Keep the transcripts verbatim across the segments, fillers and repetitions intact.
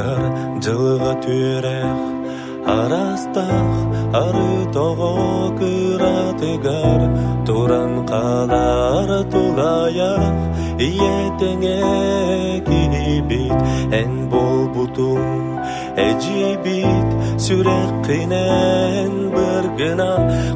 Ытар жылыга түрэх арастах ары того кыратыгар туран калар тулаях иетеңе кибит эн болбутум эжибит сүрек кыйнен бір гына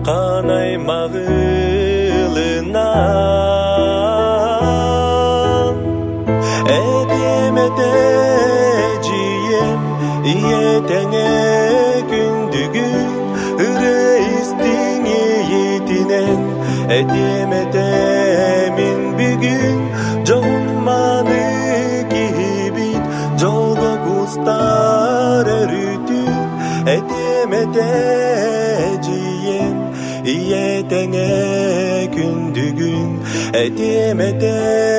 канаймагылынан эдемете жием иетеңе күндүгүн ырыстың иетинен эдемете мин бүгүн жонманы кибит жолго кустар өрүтүн эдемете жием иетеңе күндүгүн эдемете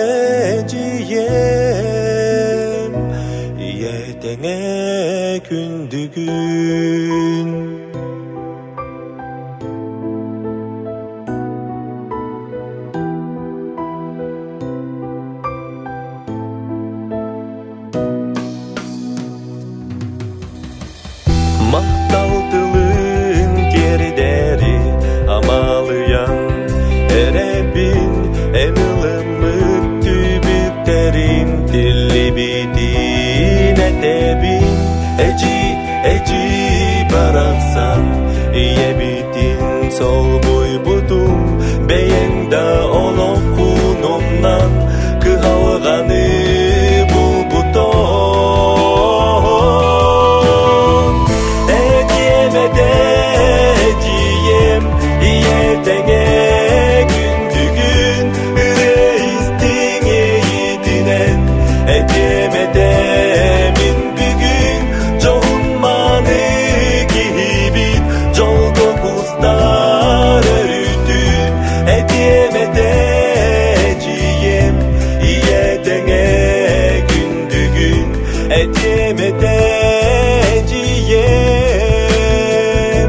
жием иетеңе күндүгүн макталтылын кердери амалыян эребин эмылымык түбүктерин тиллибитин этебин эжи эжи бараксан иебитин сол буйбутум бейенда олокунумнан кыалганы булбутон эдемете жием иетеңе күндүгүн ырыстың иетинен эдемете мин бүгүн жонманы кибит жолго кустар өрүтүн эдемете жием иетеңе күндүгүн эдемете жием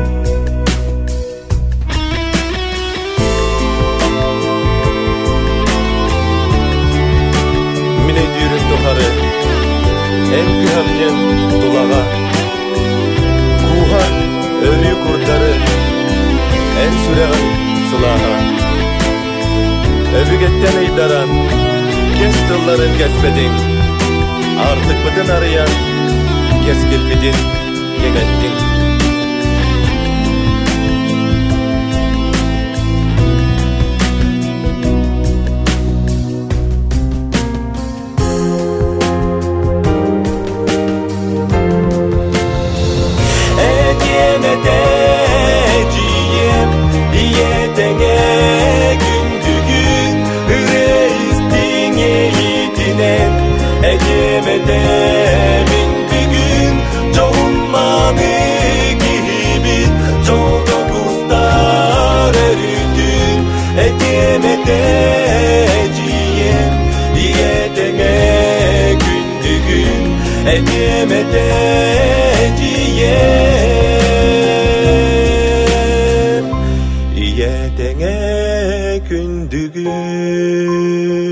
мине дүйрөк тохары эн кыhamнен тулага кууга өрүү курдары эн сүреган сылага өбүгеттен ыйдаран кес тылларын кеспедиң артык бытын арыян кескилбидин кеңеттиң эдемете жием иетеңе күндүгүн ырыстың иетинен эдемете мин бүгүн жонманы кибит жолго кустар өрүтүн эдемете жием иетеңе күндүгүн эдемете жием иетеңе күндүгүн